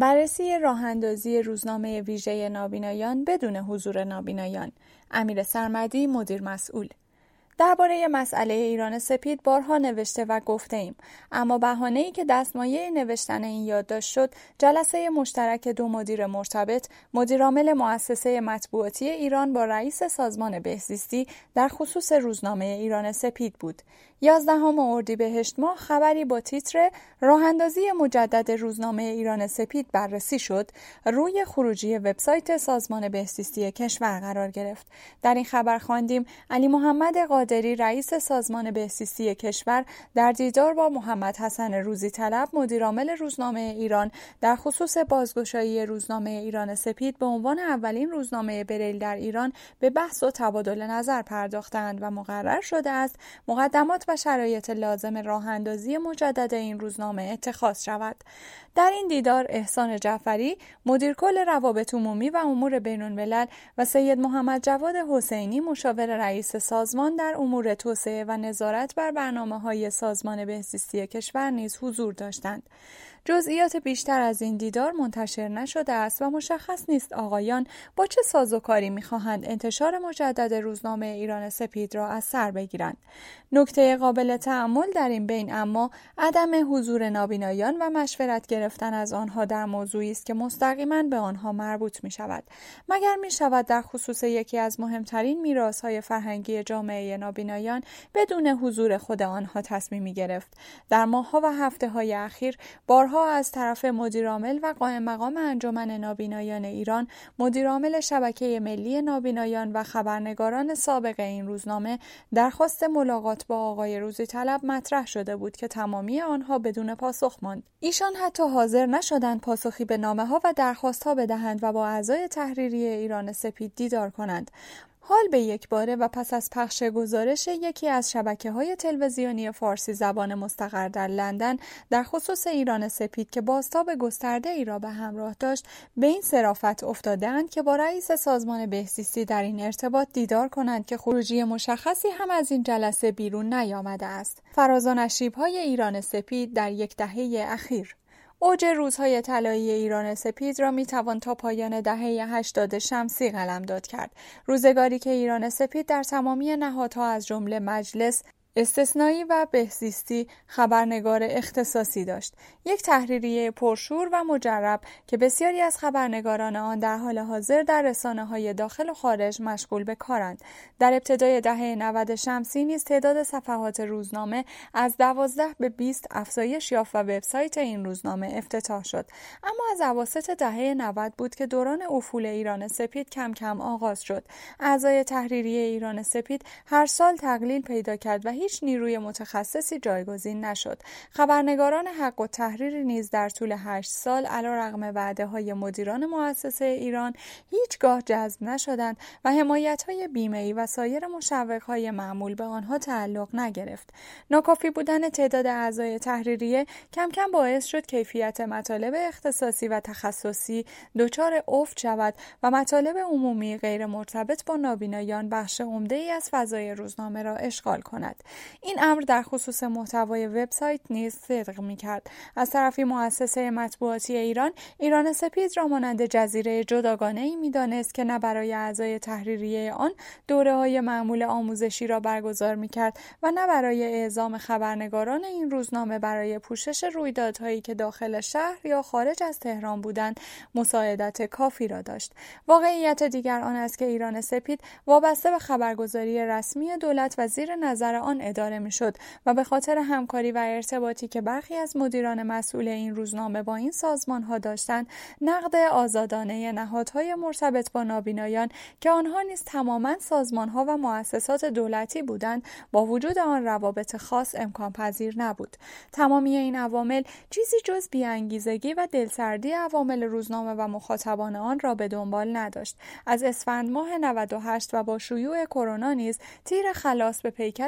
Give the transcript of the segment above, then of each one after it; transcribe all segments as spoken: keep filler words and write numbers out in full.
بررسی راه‌اندازی روزنامه ویژه نابینایان بدون حضور نابینایان. امیر سرمدی، مدیر مسئول. درباره مسئله ایران سپید بارها نوشته و گفته ایم، اما بهانه‌ای که دستمایه نوشتن این یادداشت شد، جلسه مشترک دو مدیر مرتبط، مدیرعامل مؤسسه مطبوعاتی ایران با رئیس سازمان بهزیستی در خصوص روزنامه ایران سپید بود. یازدهم اردیبهشت ماه خبری با تیتر راه‌اندازی مجدد روزنامه ایران سپید بررسی شد، روی خروجی وبسایت سازمان بهزیستی کشور قرار گرفت. در این خبر خواندیم علی محمد قادری رئیس سازمان بهزیستی کشور در دیدار با محمد حسن روزیطلب مدیرعامل روزنامه ایران در خصوص بازگشایی روزنامه ایران سپید به عنوان اولین روزنامه بریل در ایران به بحث و تبادل نظر پرداختند و مقرر شده است مقدمات و شرایط لازم راه‌اندازی مجدد این روزنامه اتخاذ شود. در این دیدار احسان جعفری مدیر کل روابط عمومی و امور بین‌الملل و سید محمد جواد حسینی مشاور رئیس سازمان در امور توسعه و نظارت بر برنامه‌های سازمان بهزیستی کشور نیز حضور داشتند. جزئیات بیشتر از این دیدار منتشر نشده است و مشخص نیست آقایان با چه سازوکاری می‌خواهند انتشار مجدد روزنامه ایران سپید را از سر بگیرند. نکته قابل تأمل در این بین اما عدم حضور نابینایان و مشورت گرفتن از آنها در موضوعی است که مستقیما به آنها مربوط می‌شود. مگر می‌شود در خصوص یکی از مهمترین میراث‌های فرهنگی جامعه نابینایان بدون حضور خود آنها تصمیمی گرفت؟ در ماه‌ها و هفته‌های اخیر بارها از طرف مدیرعامل و قائم مقام انجمن نابینایان ایران، مدیرعامل شبکه ملی نابینایان و خبرنگاران سابق این روزنامه درخواست ملاقات با آقای روزیطلب مطرح شده بود که تمامی آنها بدون پاسخ ماند. ایشان حتی حاضر نشدند پاسخی به نامه‌ها و درخواست‌ها بدهند و با اعضای تحریریه ایران سپید دیدار کنند. حال به یک باره و پس از پخش گزارش یکی از شبکه‌های تلویزیونی فارسی زبان مستقر در لندن در خصوص ایران سپید که بازتاب گسترده ای را به همراه داشت، به این صرافت افتادند که با رئیس سازمان بهزیستی در این ارتباط دیدار کنند که خروجی مشخصی هم از این جلسه بیرون نیامده است. فراز و نشیب‌های ایران سپید در یک دهه اخیر. اوج روزهای طلایی ایران سپید را میتوان تا پایان دهه هشتاد شمسی قلمداد کرد. روزگاری که ایران سپید در تمامی نهادها از جمله مجلس استثنایی و بهزیستی خبرنگار اختصاصی داشت. یک تحریریه پرشور و مجرب که بسیاری از خبرنگاران آن در حال حاضر در رسانه‌های داخل و خارج مشغول به کارند. در ابتدای دهه نود شمسی نیز تعداد صفحات روزنامه از دوازده به بیست افزایش یافت و وبسایت این روزنامه افتتاح شد. اما از اواسط دهه نود بود که دوران افول ایران سپید کم کم آغاز شد. اعضای تحریریه ایران سپید هر سال تقلیل پیدا کرد و هیچ نیروی متخصصی جایگزین نشد. خبرنگاران حق و تحریر نیز در طول هشت سال علیرغم وعده‌های مدیران مؤسسه ایران هیچگاه جذب نشدند و حمایت‌های بیمه‌ای و سایر مشوق‌های معمول به آنها تعلق نگرفت. ناکافی بودن تعداد اعضای تحریریه کم کم باعث شد کیفیت مطالب اختصاصی و تخصصی دچار افت شود و مطالب عمومی غیر مرتبط با نابینایان بخش عمده‌ای از فضای روزنامه را اشغال کند. این امر در خصوص محتوای وبسایت نیز صدق می‌کرد. از طرفی مؤسسه مطبوعاتی ایران، ایران سپید را مانند جزیره جداگانه‌ای می‌دانست که نه برای اعضای تحریریه آن دوره‌های معمول آموزشی را برگزار می‌کرد و نه برای اعزام خبرنگاران این روزنامه برای پوشش رویدادهایی که داخل شهر یا خارج از تهران بودند مساعدت کافی را داشت. واقعیت دیگر آن است که ایران سپید وابسته به خبرگزاری رسمی دولت و زیر نظر آن اداره می‌شد و به خاطر همکاری و ارتباطی که برخی از مدیران مسئول این روزنامه با این سازمان‌ها داشتند، نقد آزادانه نهادهای مرتبط با نابینایان که آنها نیز تماماً سازمان‌ها و مؤسسات دولتی بودند، با وجود آن روابط خاص امکان پذیر نبود. تمامی این عوامل چیزی جز بی‌انگیزگی و دلسردی عوامل روزنامه و مخاطبان آن را به دنبال نداشت. از اسفند ماه نود و هشت و با شیوع کرونا نیز تیر خلاص به پیکر نیمه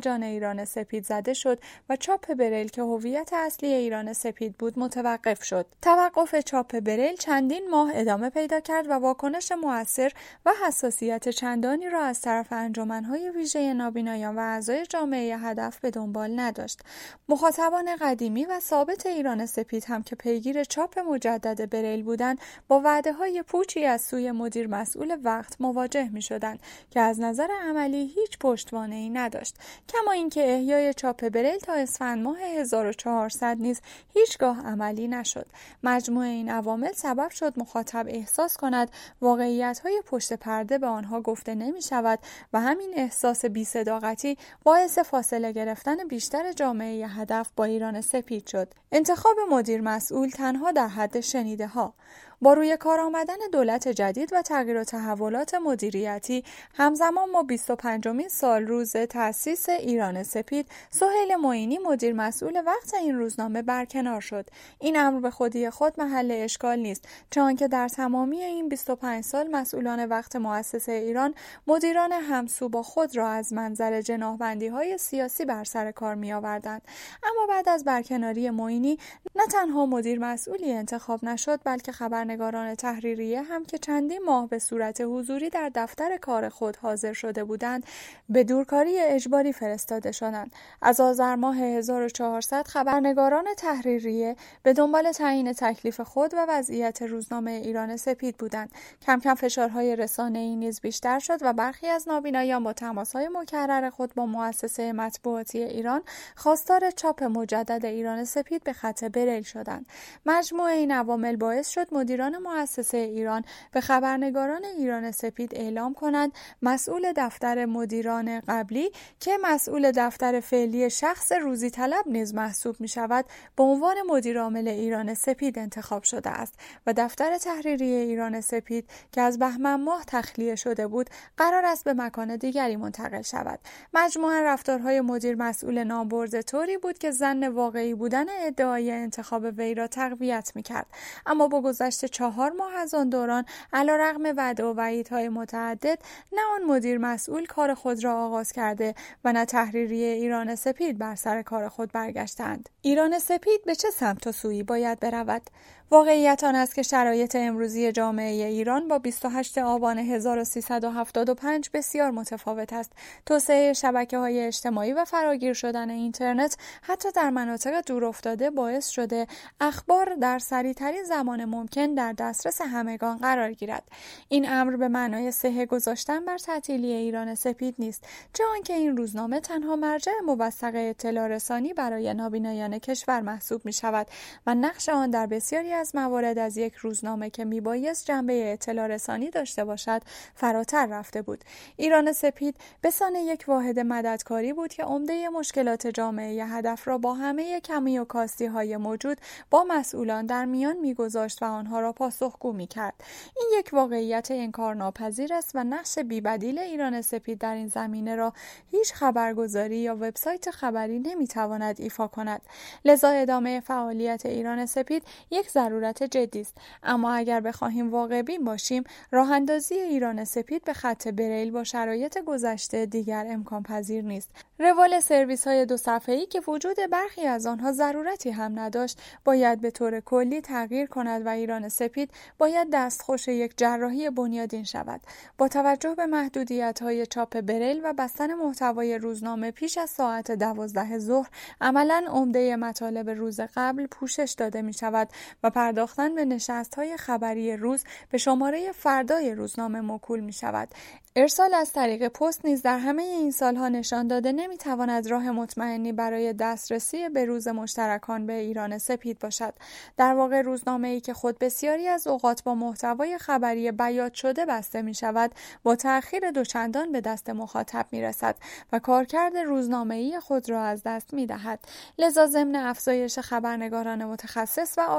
جان ایران سپید زده شد و چاپ بریل که هویت اصلی ایران سپید بود متوقف شد. توقف چاپ بریل چندین ماه ادامه پیدا کرد و واکنش مؤثر و حساسیت چندانی را از طرف انجمن‌های ویژه نابینایان و اعضای جامعه هدف به دنبال نداشت. مخاطبان قدیمی و ثابت ایران سپید هم که پیگیر چاپ مجدد بریل بودند، با وعده‌های پوچی از سوی مدیر مسئول وقت مواجه می‌شدند که از نظر عملی هیچ پشتوانه‌ای نداشت. کما اینکه احیای چاپ بریل تا اسفند ماه هزار و چهارصد نیز هیچگاه عملی نشد. مجموع این عوامل سبب شد مخاطب احساس کند واقعیت‌های پشت پرده به آنها گفته نمی‌شود و همین احساس بی‌صداقتی باعث فاصله گرفتن بیشتر جامعه هدف با ایران سپید شد. انتخاب مدیر مسئول تنها در حد شنیده‌ها. با روی کار آمدن دولت جدید و تغییر و تحولات مدیریتی همزمان با بیست و پنجمین سال روز تأسیس ایران سپید، سهیل معینی مدیر مسئول وقت این روزنامه برکنار شد. این امر به خودی خود محل اشکال نیست، چنانکه در تمامی این بیست و پنج سال مسئولان وقت مؤسسه ایران مدیران همسو با خود را از منظر جناحبندی‌های سیاسی بر سر کار می‌آوردند. اما بعد از برکناری معینی نه تنها مدیر مسئولی انتخاب نشد، بلکه خبرنگاران تحریریه هم که چندین ماه به صورت حضوری در دفتر کار خود حاضر شده بودند، به دورکاری اجباری فرستاده شدند. از آذر ماه هزار و چهارصد خبرنگاران تحریریه به دنبال تعیین تکلیف خود و وضعیت روزنامه ایران سپید بودند. کم کم فشارهای رسانه‌ای نیز بیشتر شد و برخی از نابینایان با تماس‌های مکرر خود با مؤسسه مطبوعاتی ایران خواستار چاپ مجدد ایران سپید به خط بریل شدند. مجموع این عوامل باعث شد مدیران مؤسسه ایران به خبرنگاران ایران سپید اعلام کنند مسئول دفتر مدیران قبلی که مسئول دفتر فعلی شخص روزی طلب نیز محسوب می شود به عنوان مدیر عامل ایران سپید انتخاب شده است و دفتر تحریری ایران سپید که از بهمن ماه تخلیه شده بود قرار است به مکان دیگری منتقل شود. مجموعاً رفتارهای مدیر مسئول نامبرده طوری بود که ظن واقعی بودن ادعای انتخاب وی را تقویت می‌کرد. اما با گذشت چهار ماه از آن دوران، علیرغم وعده و وعیدهای متعدد، نه آن مدیر مسئول کار خود را آغاز کرده و نه تحریریه ایران سپید بر سر کار خود برگشتند. ایران سپید به چه سمت و سویی باید برود؟ واقعیت آن است که شرایط امروزی جامعه ایران با بیست و هشتم آبان هزار و سیصد و هفتاد و پنج بسیار متفاوت است. توسعه شبکه‌های اجتماعی و فراگیر شدن اینترنت حتی در مناطق دورافتاده باعث شده اخبار در سریع‌ترین زمان ممکن در دسترس همگان قرار گیرد. این امر به معنای صحه گذاشتن بر تعطیلی ایران سپید نیست، چون که این روزنامه تنها مرجع موثق اطلاع رسانی برای نابینایان کشور محسوب می شود و نقش آن در بسیاری از موارد از یک روزنامه که میبایست جنبه اطلاع رسانی داشته باشد فراتر رفته بود. ایران سپید به سان یک واحد مددکاری بود که عمده مشکلات جامعه هدف را با همه کمی و کاستی های موجود با مسئولان در میان میگذاشت و آنها را پاسخگو میکرد. این یک واقعیت انکارناپذیر است و نقش بی‌بدیل ایران سپید در این زمینه را هیچ خبرگزاری یا وبسایت خبری نمیتواند ایفا کند. لذا ادامه فعالیت ایران سپید یک ضرورت جدی است. اما اگر بخواهیم واقع بین باشیم، راه اندازی ایران سپید به خط بریل با شرایط گذشته دیگر امکان پذیر نیست. روال سرویس های دو صفحه‌ای که وجود برخی از آنها ضرورتی هم نداشت، باید به طور کلی تغییر کند و ایران سپید باید دستخوش یک جراحی بنیادین شود. با توجه به محدودیت‌های چاپ بریل و بستن محتوای روزنامه پیش از ساعت دوازده ظهر، عملاً عمده مطالب روز قبل پوشش داده می شود و پرداختن به نشست‌های خبری روز به شماره فردای روزنامه موکول می شود. ارسال از طریق پست نیز در همه این سالها نشان داده نمیتواند راه مطمئنی برای دسترسی به روز مشترکان به ایران سپید باشد. در واقع روزنامه‌ای که خود بسیاری از اوقات با محتوای خبری بیات شده بسته می شود، با تأخیر دوچندان به دست مخاطب می رسد و کارکرد روزنامه‌ای خود را از دست می دهد. لذا ضمن افزایش خبرنگاران متخصص و آشنا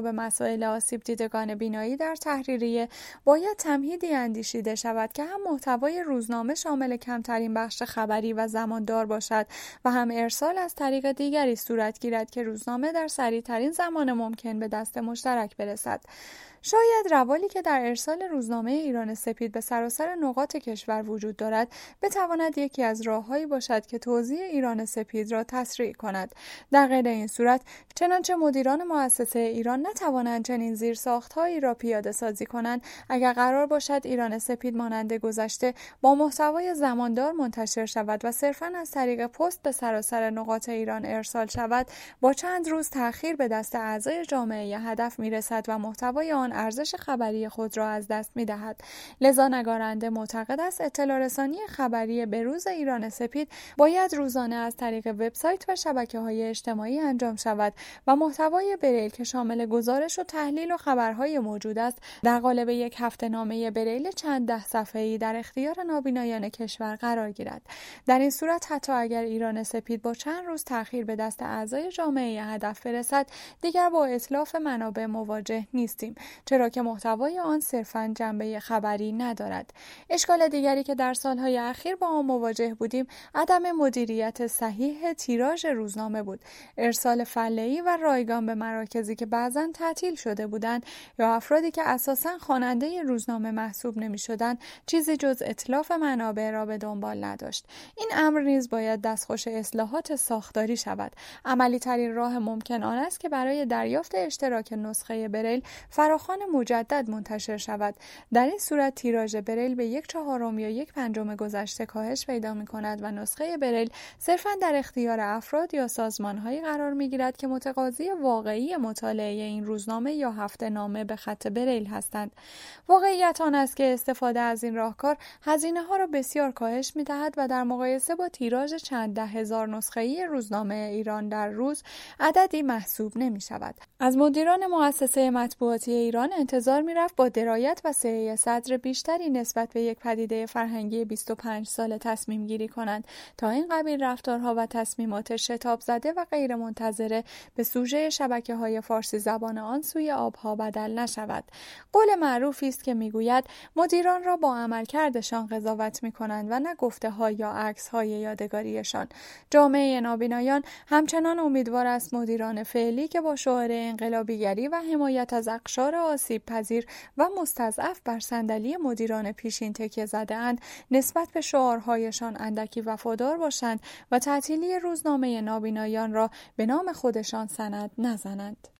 به مسائل آسیب دیدگان بینایی در تحریریه باید تمهیدی اندیشیده شود که هم محتوای روزنامه شامل کمترین بخش خبری و زماندار باشد و هم ارسال از طریق دیگری صورت گیرد که روزنامه در سریعترین زمان ممکن به دست مشترک برسد. شاید روالی که در ارسال روزنامه ایران سپید به سراسر نقاط کشور وجود دارد بتواند یکی از راههایی باشد که توزیع ایران سپید را تسریع کند. در غیر این صورت چنانچه مدیران مؤسسه ایران نتوانند چنین زیرساختهایی را پیاده سازی کنند، اگر قرار باشد ایران سپید مانند گذشته با محتوای زماندار منتشر شود و صرفاً از طریق پست به سراسر نقاط ایران ارسال شود، با چند روز تأخیر به دست اعضای جامعه هدف میرسد و محتوای آن ارزش خبری خود را از دست می‌دهد. لذا نگارنده معتقد است اطلاع رسانی خبری به روز ایران سپید باید روزانه از طریق وبسایت و شبکه‌های اجتماعی انجام شود و محتوای بریل که شامل گزارش و تحلیل و خبرهای موجود است در قالب یک هفته‌نامه بریل چند ده صفحه‌ای در اختیار نابینایان کشور قرار گیرد. در این صورت حتی اگر ایران سپید با چند روز تأخیر به دست اعضای جامعه هدف برسد، دیگر با اتلاف منابع مواجه نیستیم، چرا که محتوای آن صرفاً جنبه خبری ندارد. اشکال دیگری که در سالهای اخیر با آن مواجه بودیم عدم مدیریت صحیح تیراژ روزنامه بود. ارسال فله‌ای و رایگان به مراکزی که بعضاً تعطیل شده بودند یا افرادی که اساساً خواننده روزنامه محسوب نمی‌شدند چیزی جز اتلاف منابع را به دنبال نداشت. این امر نیز باید دستخوش اصلاحات ساختاری شود. عملی ترین راه ممکن آن است که برای دریافت اشتراک نسخه بریل فراخوان مجدد منتشر شود. در این صورت تیراژ بریل به یک چهارم یا یک پنجم گذشته کاهش پیدا می کند و نسخه بریل صرفاً در اختیار افراد یا سازمان‌هایی قرار می گیرد که متقاضی واقعی مطالعه این روزنامه یا هفته نامه به خط بریل هستند. واقعیت آن است که استفاده از این راهکار هزینه ها را بسیار کاهش می دهد و در مقایسه با تیراژ چند ده هزار نسخه‌ای روزنامه ایران در روز عددی محسوب نمی شود. از مدیران مؤسسه مطبوعاتی ایران انتظار می رفت با درایت و سعه صدر بیشتری نسبت به یک پدیده فرهنگی بیست و پنج ساله تصمیم گیری کنند تا این قبیل رفتارها و تصمیمات شتاب زده و غیر منتظره به سوژه شبکه‌های فارسی زبان آن سوی آبها بدل نشود. قول معروفی است که میگوید مدیران را با عملکردشان قضاوت می‌کنند و نه گفته‌ها یا عکس‌های یادگاریشان. جامعه نابینایان همچنان امیدوار است مدیران فعلی که با شعار انقلابیگری و حمایت از اقشار آسیب پذیر و مستضعف بر صندلی مدیران پیشین تکیه زده‌اند نسبت به شعارهایشان اندکی وفادار باشند و تعطیلی روزنامه نابینایان را به نام خودشان سند نزنند.